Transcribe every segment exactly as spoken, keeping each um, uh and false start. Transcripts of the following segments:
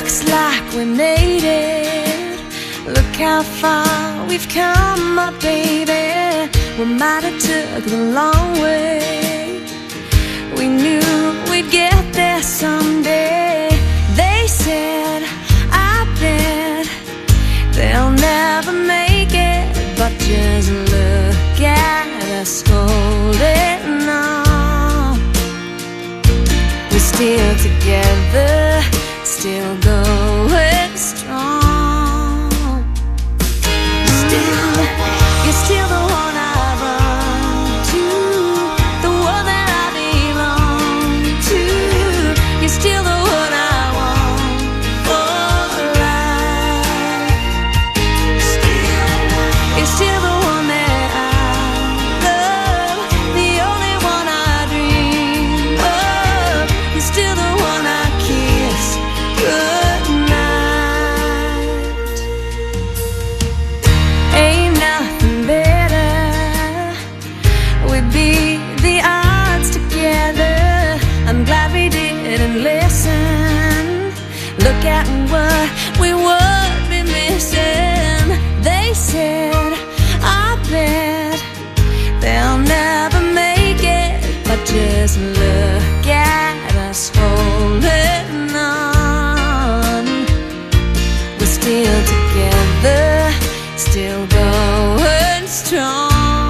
Looks like we made it. Look how far we've come, my baby. We might have took the long way. We knew we'd get there someday. They said, I bet they'll never make it. But just look at us holding on. We're still together, still going strong. Still, you're still the one I run to, the one that I belong to. You're still the one I want for life. Still, you're still the one that I love, the only one I dream of. You're still the one I kiss goodnight. Ain't nothing better. We beat the odds together. I'm glad we didn't listen. Look at what we would be missing. They said, I bet they'll never make it. But just look at us holding on. We're still together, still going strong.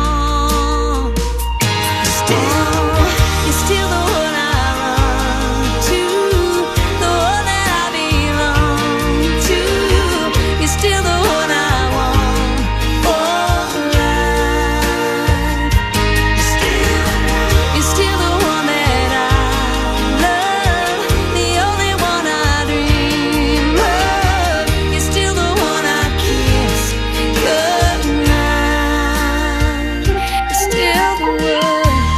Still, you're still the one I run to, the one that I belong to. You're still the one I want for life. Still, you're still the one that I love, the only one I dream of. You're still the one I kiss goodnight. You're still the one.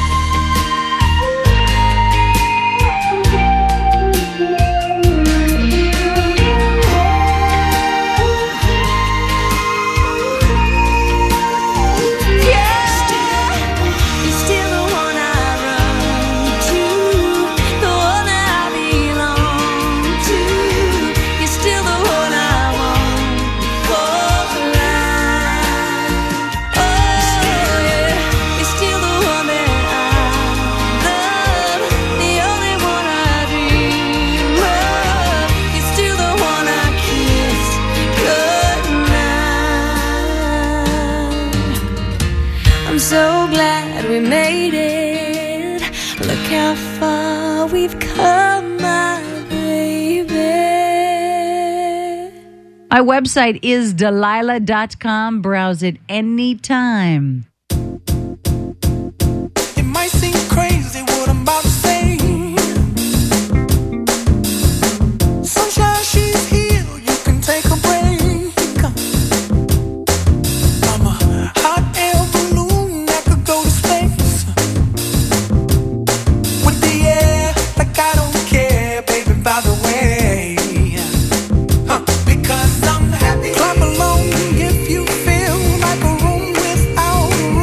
You're still the one I run to, the one that I belong to. You're still the one I want for life. Oh yeah, you're still the one that I love, the only one I dream of. You're still the one I kiss goodnight. I'm so glad we made it. Look how far we've come, my baby. My website is Delilah dot com. Browse it anytime. It might seem crazy what I'm about to say. Sunshine, she's here, you can take a break. I'm a hot air balloon that could go to space. With the air, like I don't care, baby, by the way. Huh, because I'm happy. Clap along if you feel like a room without a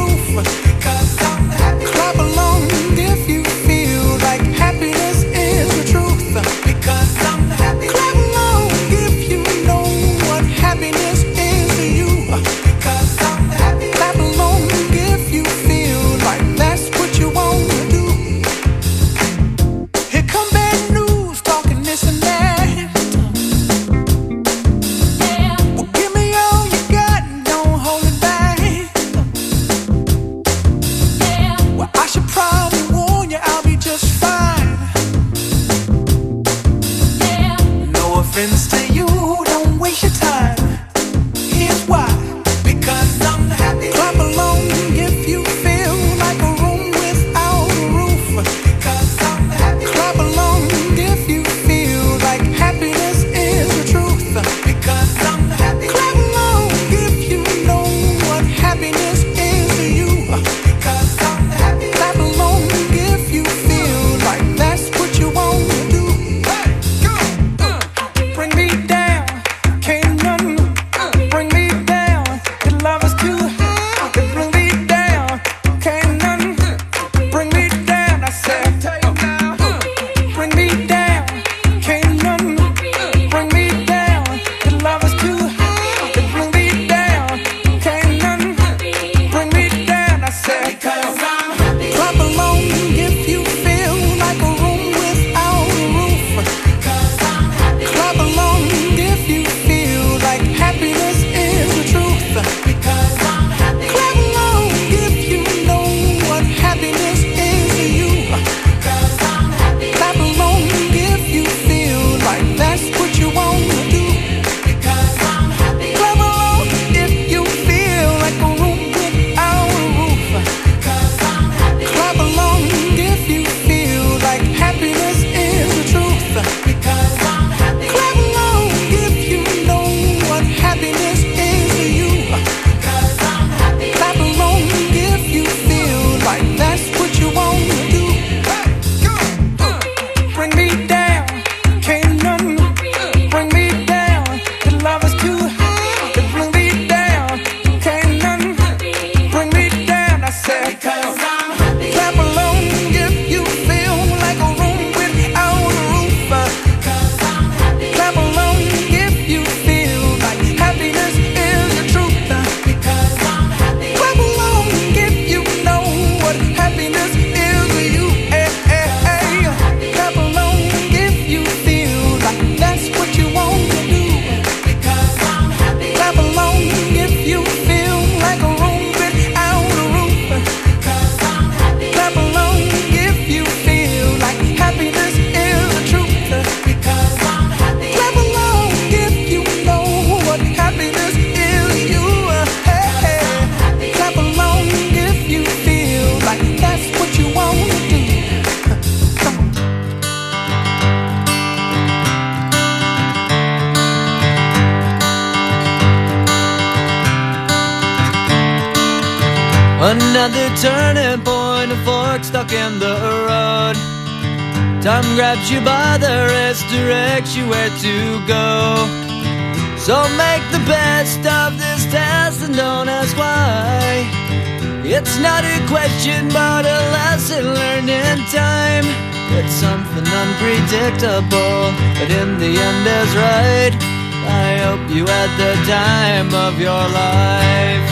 Another turning point, a fork stuck in the road. Time grabs you by the wrist, directs you where to go. So make the best of this test and don't ask why. It's not a question but a lesson learned in time. It's something unpredictable, but in the end is right. I hope you had the time of your life.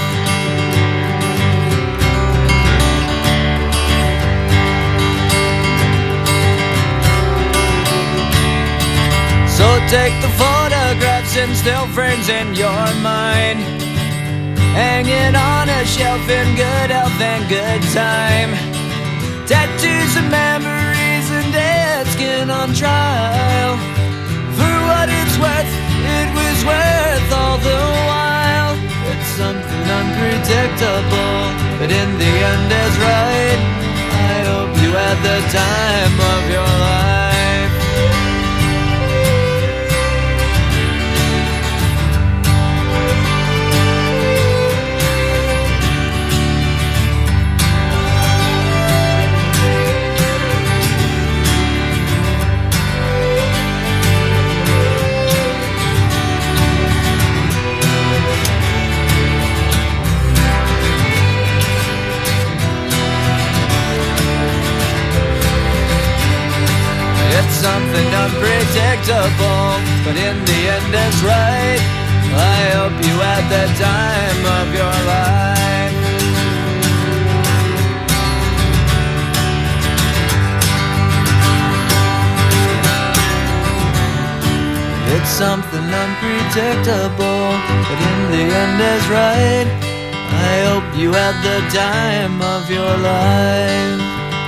So take the photographs and still frames in your mind, hang it on a shelf in good health and good time. Tattoos and memories and dead skin on trial. For what it's worth, it was worth all the while. It's something unpredictable, but in the end is right. I hope you had the time of your life. Something unpredictable, but in the end is right. I hope you had the time of your life. It's something unpredictable, but in the end is right. I hope you had the time of your life.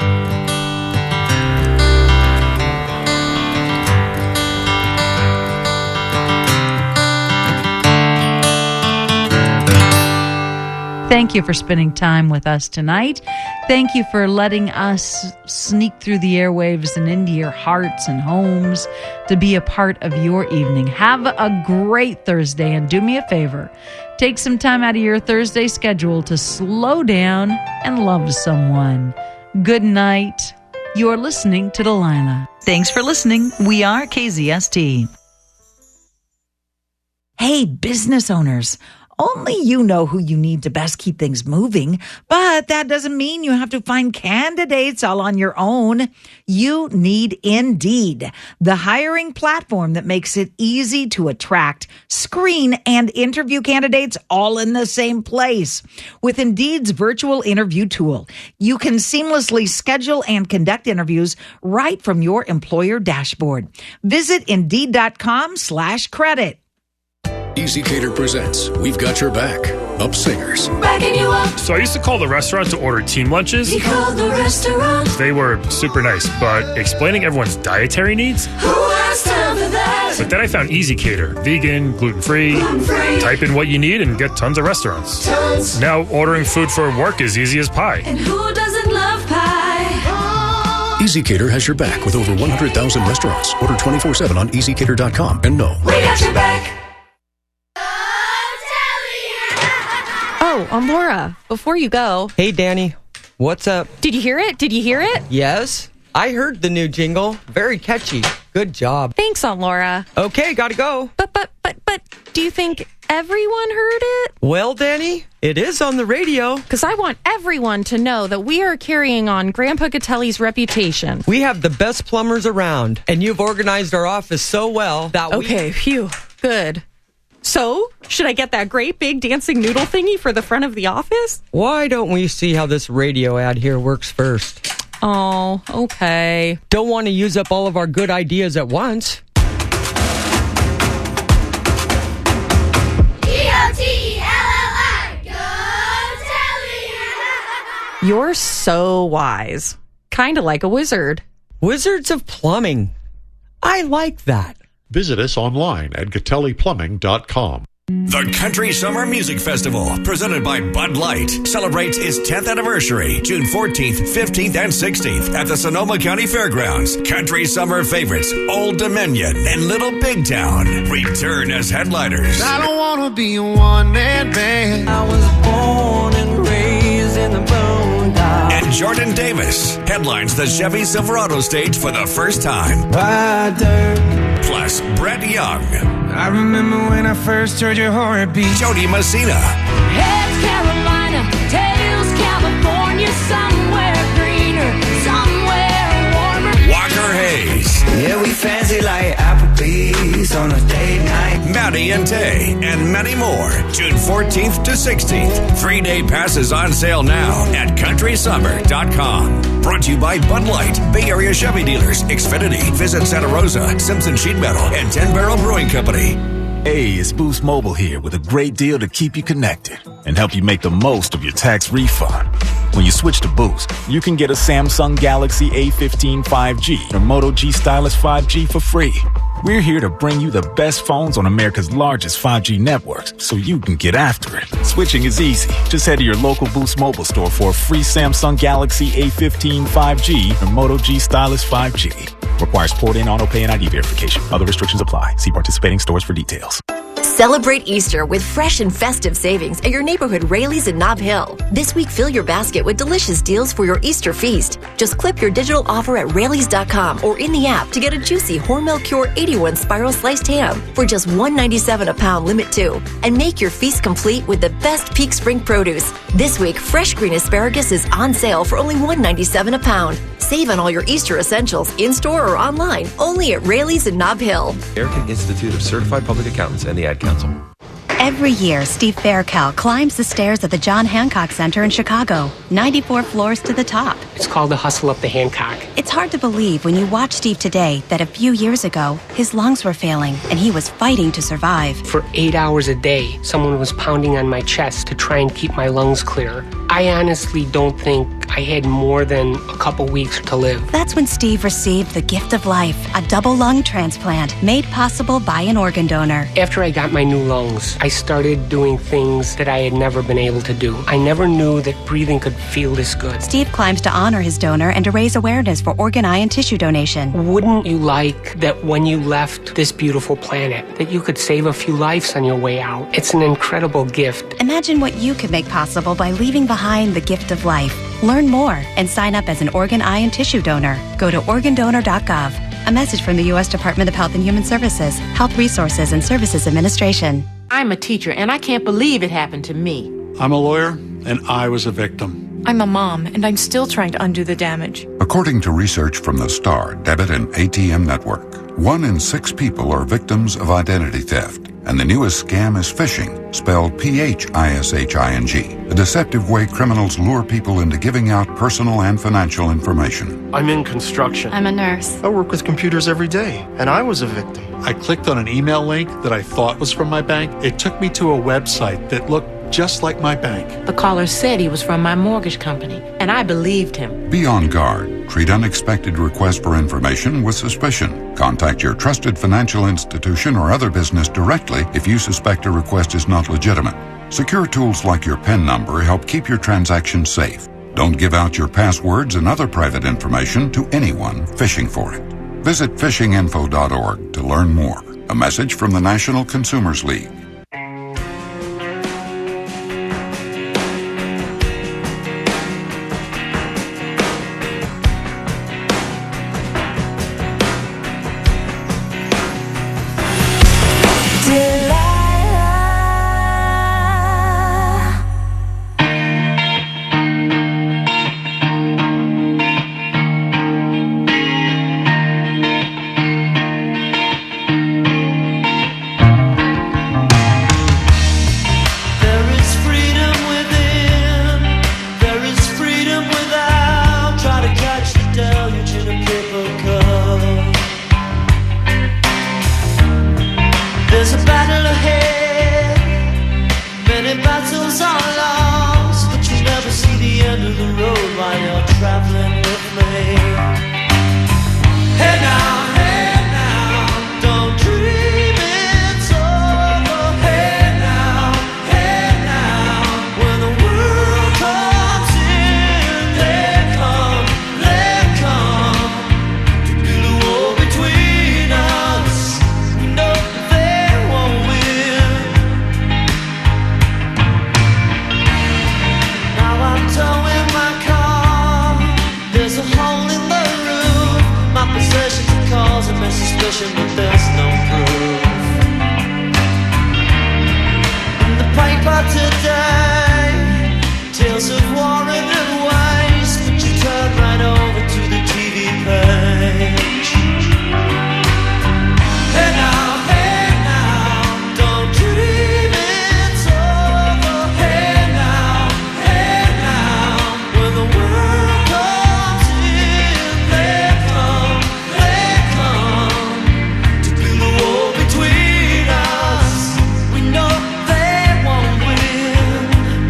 Thank you for spending time with us tonight. Thank you for letting us sneak through the airwaves and into your hearts and homes to be a part of your evening. Have a great Thursday, and do me a favor. Take some time out of your Thursday schedule to slow down and love someone. Good night. You're listening to Delilah. Thanks for listening. We are K Z S T. Hey, business owners. Only you know who you need to best keep things moving, but that doesn't mean you have to find candidates all on your own. You need Indeed, the hiring platform that makes it easy to attract, screen, and interview candidates all in the same place. With Indeed's virtual interview tool, you can seamlessly schedule and conduct interviews right from your employer dashboard. Visit Indeed.com slash credit. EasyCater presents We've Got Your Back, Up Singers. Backing you up. So I used to call the restaurant to order team lunches. He called the restaurant. They were super nice, but explaining everyone's dietary needs? Who has time for that? But then I found EasyCater. Vegan, gluten-free. Gluten-free. Type in what you need and get tons of restaurants. Tons. Now ordering food for work is easy as pie. And who doesn't love pie? EasyCater has your back with over one hundred thousand restaurants. Order twenty-four seven on easy cater dot com and know. We got your back. Oh, I'm Laura. Before you go. Hey, Danny. What's up? Did you hear it? Did you hear it? Yes. I heard the new jingle. Very catchy. Good job. Thanks, Aunt Laura. Okay, gotta go. But, but, but, but, do you think everyone heard it? Well, Danny, it is on the radio. Because I want everyone to know that we are carrying on Grandpa Catelli's reputation. We have the best plumbers around, and you've organized our office so well that we... Okay, phew. Good. So, should I get that great big dancing noodle thingy for the front of the office? Why don't we see how this radio ad here works first? Oh, okay. Don't want to use up all of our good ideas at once. G O T E L L I, go Telly! You're so wise. Kind of like a wizard. Wizards of Plumbing. I like that. Visit us online at Catelli Plumbing dot com. The Country Summer Music Festival, presented by Bud Light, celebrates its tenth anniversary, June fourteenth, fifteenth, and sixteenth at the Sonoma County Fairgrounds. Country Summer favorites Old Dominion and Little Big Town return as headliners. I don't want to be a one-man band. I was born and raised in the Jordan Davis headlines the Chevy Silverado stage for the first time. Plus, Brett Young. I remember when I first heard your heartbeat. Jody Messina. Heads Carolina, tails California, somewhere greener, somewhere warmer. Walker Hayes. Yeah, we fancy like Applebee's on a date night. Maddie and Tay, and many more. June fourteenth to sixteenth. Three-day passes on sale now at country summer dot com. Brought to you by Bud Light, Bay Area Chevy Dealers, Xfinity, Visit Santa Rosa, Simpson Sheet Metal, and ten Barrel Brewing Company. Hey, it's Boost Mobile here with a great deal to keep you connected and help you make the most of your tax refund. When you switch to Boost, you can get a Samsung Galaxy A fifteen five G or Moto G Stylus five G for free. We're here to bring you the best phones on America's largest five G networks so you can get after it. Switching is easy. Just head to your local Boost Mobile store for a free Samsung Galaxy A fifteen five G or Moto G Stylus five G. Requires port-in, auto-pay, and I D verification. Other restrictions apply. See participating stores for details. Celebrate Easter with fresh and festive savings at your neighborhood Raley's in Nob Hill. This week, fill your basket with delicious deals for your Easter feast. Just clip your digital offer at Raley's dot com or in the app to get a juicy Hormel Cure eighty-one spiral sliced ham for just one dollar and ninety-seven cents a pound, limit two. And make your feast complete with the best peak spring produce. This week, fresh green asparagus is on sale for only one dollar and ninety-seven cents a pound. Save on all your Easter essentials in-store or online, only at Raley's in Nob Hill. American Institute of Certified Public Accountants and the Ad Council. Every year, Steve Faircal climbs the stairs at the John Hancock Center in Chicago, ninety-four floors to the top. It's called the Hustle Up the Hancock. It's hard to believe when you watch Steve today that a few years ago, his lungs were failing and he was fighting to survive. For eight hours a day, someone was pounding on my chest to try and keep my lungs clear. I honestly don't think I had more than a couple weeks to live. That's when Steve received the gift of life, a double lung transplant made possible by an organ donor. After I got my new lungs, I started doing things that I had never been able to do. I never knew that breathing could feel this good. Steve climbs to honor his donor and to raise awareness for organ, eye, and tissue donation. Wouldn't you like that when you left this beautiful planet, that you could save a few lives on your way out? It's an incredible gift. Imagine what you could make possible by leaving behind the gift of life. Learn more and sign up as an organ, eye, and tissue donor. Go to organ donor dot gov. A message from the U S Department of Health and Human Services, Health Resources and Services Administration. I'm a teacher, and I can't believe it happened to me. I'm a lawyer, and I was a victim. I'm a mom, and I'm still trying to undo the damage. According to research from the STAR Debit and A T M Network, one in six people are victims of identity theft. And the newest scam is phishing, spelled P H I S H I N G, a deceptive way criminals lure people into giving out personal and financial information. I'm in construction. I'm a nurse. I work with computers every day, and I was a victim. I clicked on an email link that I thought was from my bank. It took me to a website that looked just like my bank. The caller said he was from my mortgage company, and I believed him. Be on guard. Treat unexpected requests for information with suspicion. Contact your trusted financial institution or other business directly if you suspect a request is not legitimate. Secure tools like your PIN number help keep your transactions safe. Don't give out your passwords and other private information to anyone fishing for it. Visit fishing info dot org to learn more. A message from the National Consumers League. Towing my car causing me suspicion, but there's no proof. In the paper today, tales of war and waste, but you turn right over to the T V page. Hey now, hey now, don't dream it's over. Hey now, hey now, when the world comes in, they come, they come to build a wall between us. We know they won't win.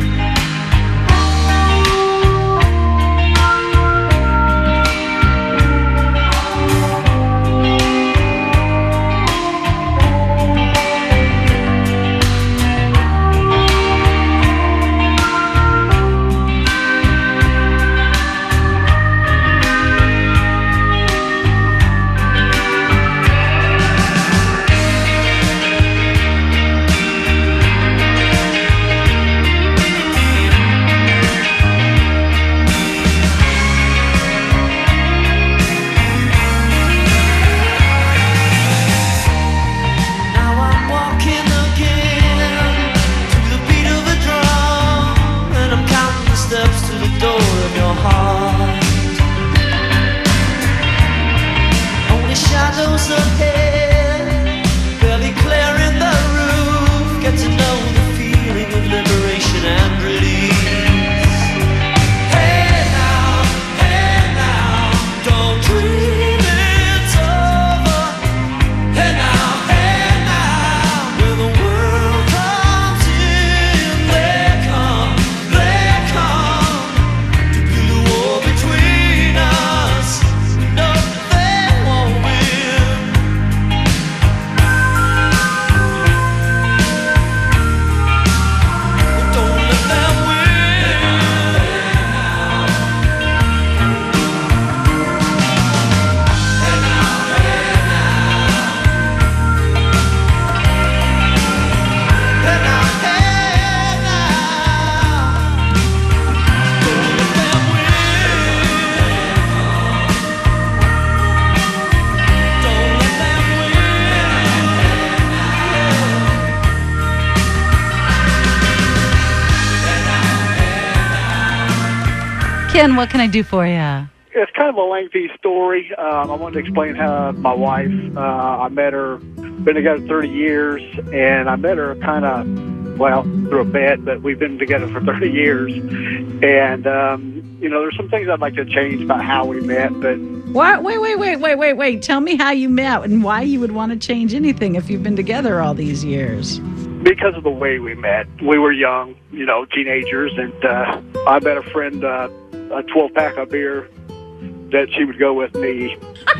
Now I'm walking again to the beat of a drum, and I'm counting the steps to the door of your heart. Only shadows ahead, barely clearing the roof. Get to know the feeling of liberation and release. Hey now, hey now, don't dream it's over. Hey now, hey now, when the world comes in, they come, they come to build a wall between us. We know they won't win. Don't let them win. Ken, what can I do for you? It's kind of a lengthy story. Um, I wanted to explain how my wife, uh, I met her, been together thirty years, and I met her kind of, well, through a bet, but we've been together for thirty years. And, um, you know, there's some things I'd like to change about how we met, but... What? Wait, wait, wait, wait, wait, wait. Tell me how you met and why you would want to change anything if you've been together all these years. Because of the way we met. We were young, you know, teenagers, and uh, I met a friend, uh, a twelve-pack of beer, that she would go with me.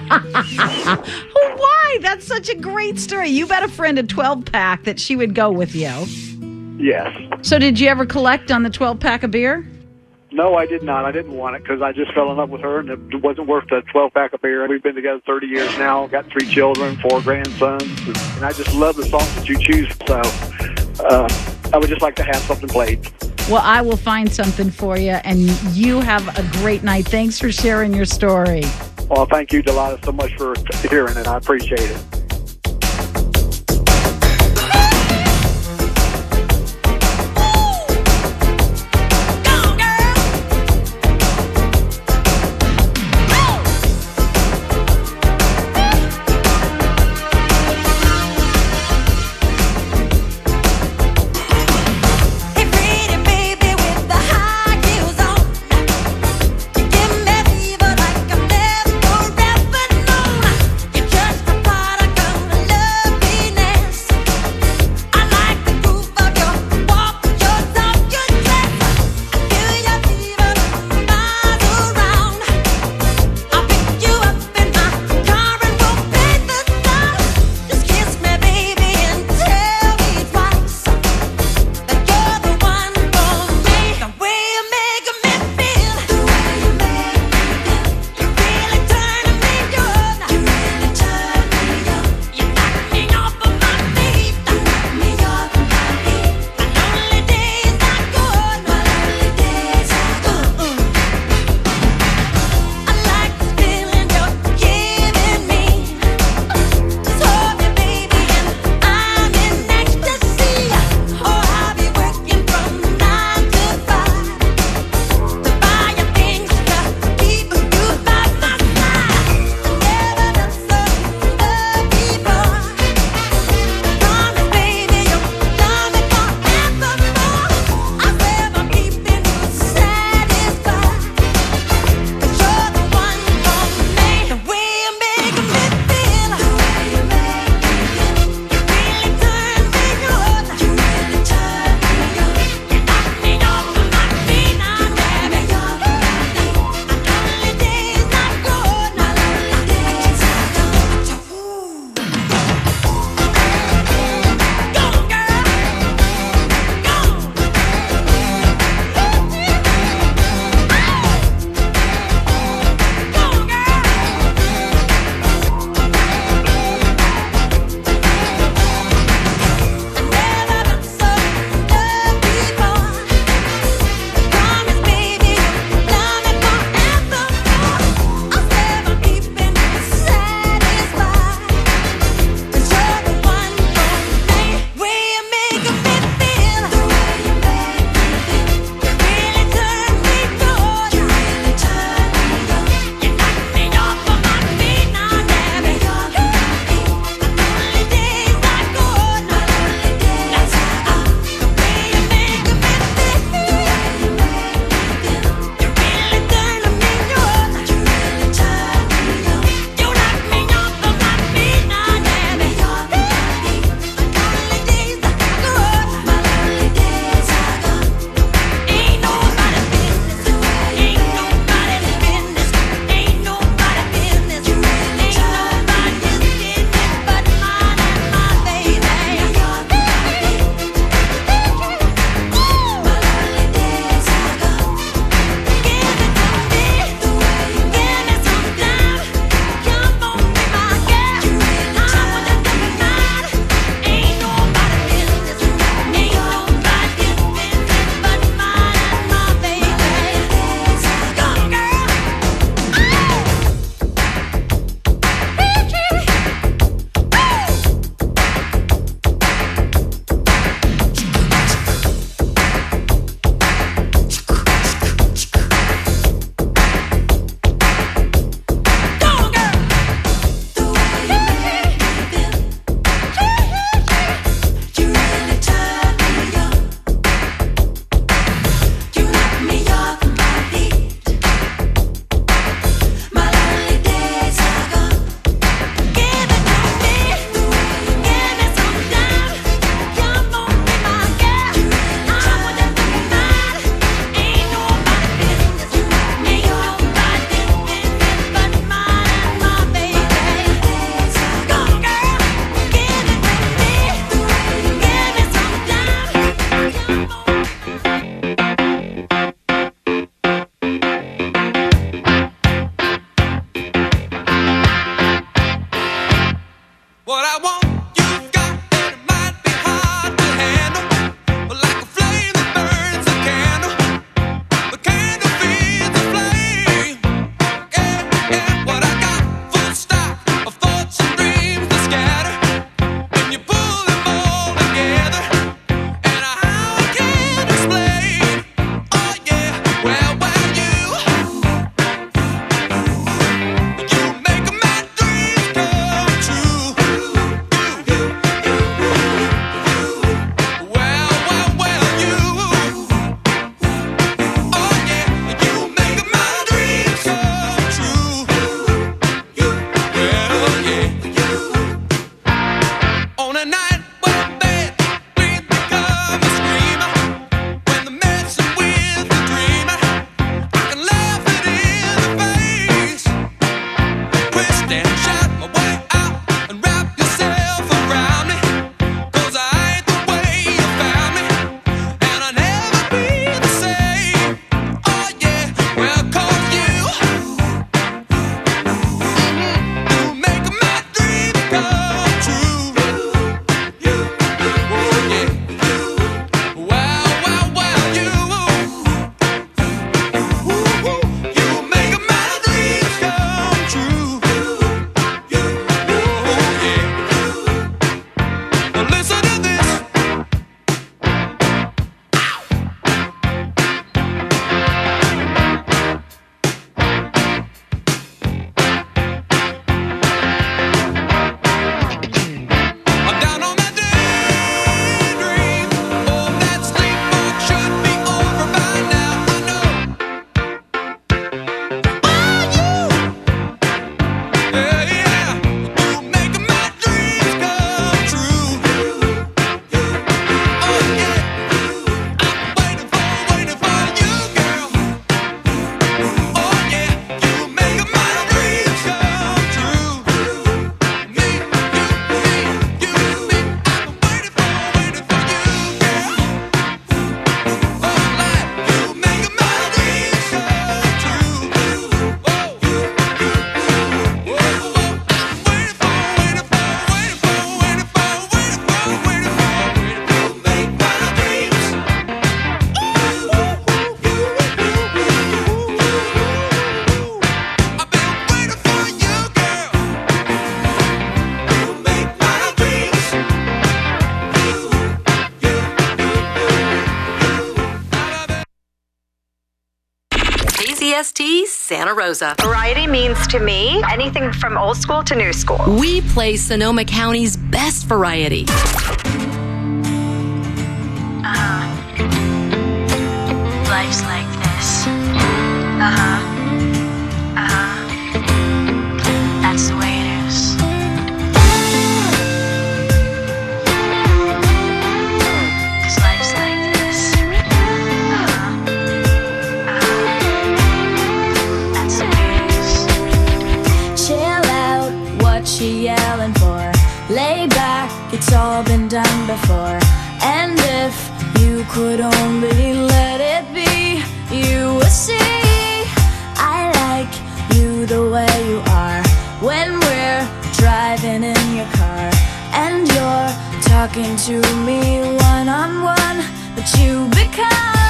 Why? That's such a great story. You met a friend a twelve-pack that she would go with you. Yes. So did you ever collect on the twelve-pack of beer? No, I did not. I didn't want it because I just fell in love with her, and it wasn't worth the twelve-pack of beer. We've been together thirty years now, got three children, four grandsons, and I just love the songs that you choose. So uh, I would just like to have something played. Well, I will find something for you, and you have a great night. Thanks for sharing your story. Well, thank you, Delilah, so much for hearing it. I appreciate it. Just a pot of What I want, you've got, and it might be hard to handle. But like a flame that burns a candle, the candle feeds the flame. Yeah, yeah, what I got, full stock of thoughts and dreams that scatter. When you pull them all together, and how I can't explain. Oh yeah, well, well, you, you make my dreams come true. Well, well, well, you, oh yeah, you make my dreams come true. Well, yeah. On a night when bad dreams become a screamer, when they're messing with the dreamer, I can laugh it in the face, twist and shout my way out and wrap yourself around me, 'cause I ain't the way you found me, and I'll never be the same. Oh yeah, well, 'cause you, you make my dreams come true. Oh yeah, well, well, well, you, you make my dreams come true. Oh yeah, well, listen to this. I'm down on that daydream. Oh, that sleepwalk should be over by now. I know. Oh, you. Yeah, yeah. You make my dreams come true. Oh, yeah. I'm waiting for, waiting for you, girl. Oh, yeah. You make my dreams come true. Me, you, me, you, me. I'm waiting for, waiting for you, girl. Oh, life, you make my dreams come true. Whoa, whoa, whoa. I'm waiting for, waiting for, waiting for, waiting for, waiting for, waiting for, waiting for. You make my dreams. I've been waiting for you, girl. You make my dreams. K Z S T Santa Rosa. Variety means to me anything from old school to new school. We play Sonoma County's best variety. Uh-huh. Life's like this. Uh-huh. Uh-huh. That's the way it is. 'Cause life's like this. Uh-huh. Uh-huh. That's the way it is. Chill out, what you yelling for? Lay back, it's all been done before. And if you could only let it be, you would see I like you the way you are. When we're driving in your car and you're talking to me one on one, but you become